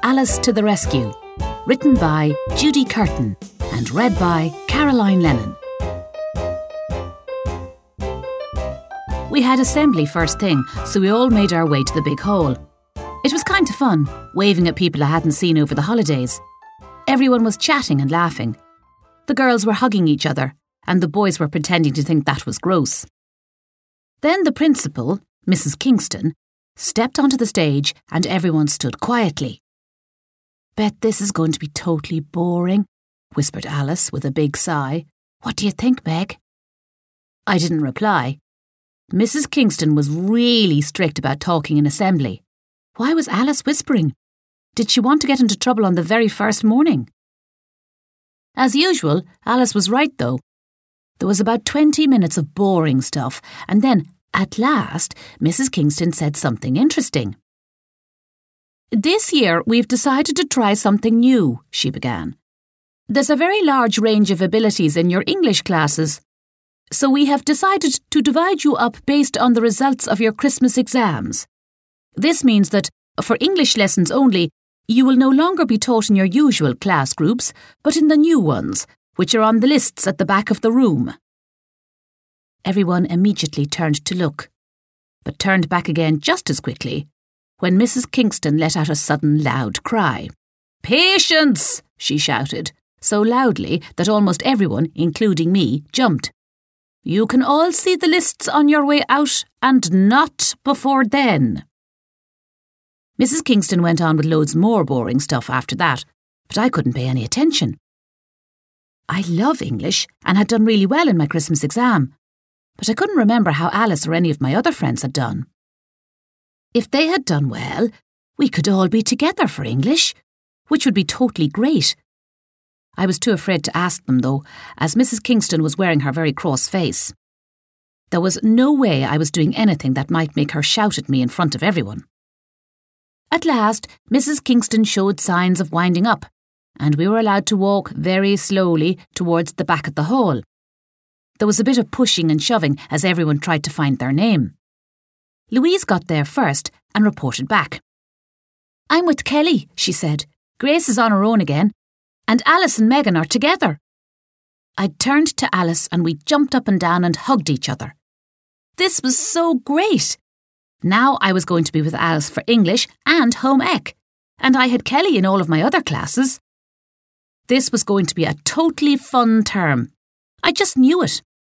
Alice to the Rescue, written by Judy Curtin and read by Caroline Lennon. We had assembly first thing, so we all made our way to the big hall. It was kind of fun, waving at people I hadn't seen over the holidays. Everyone was chatting and laughing. The girls were hugging each other, and the boys were pretending to think that was gross. Then the principal, Mrs. Kingston, stepped onto the stage and everyone stood quietly. "Bet this is going to be totally boring," whispered Alice with a big sigh. "What do you think, Meg?" I didn't reply. Mrs. Kingston was really strict about talking in assembly. Why was Alice whispering? Did she want to get into trouble on the very first morning? As usual, Alice was right though. There was about 20 minutes of boring stuff, and then, at last, Mrs. Kingston said something interesting. "This year we've decided to try something new," she began. "There's a very large range of abilities in your English classes, so we have decided to divide you up based on the results of your Christmas exams. This means that, for English lessons only, you will no longer be taught in your usual class groups, but in the new ones, which are on the lists at the back of the room." Everyone immediately turned to look, but turned back again just as quickly, when Mrs. Kingston let out a sudden loud cry. "Patience!" she shouted, so loudly that almost everyone, including me, jumped. "You can all see the lists on your way out, and not before then." Mrs. Kingston went on with loads more boring stuff after that, but I couldn't pay any attention. I love English and had done really well in my Christmas exam, but I couldn't remember how Alice or any of my other friends had done. If they had done well, we could all be together for English, which would be totally great. I was too afraid to ask them, though, as Mrs. Kingston was wearing her very cross face. There was no way I was doing anything that might make her shout at me in front of everyone. At last, Mrs. Kingston showed signs of winding up, and we were allowed to walk very slowly towards the back of the hall. There was a bit of pushing and shoving as everyone tried to find their name. Louise got there first and reported back. "I'm with Kelly," she said. "Grace is on her own again, and Alice and Megan are together." I turned to Alice and we jumped up and down and hugged each other. This was so great! Now I was going to be with Alice for English and home ec, and I had Kelly in all of my other classes. This was going to be a totally fun term. I just knew it.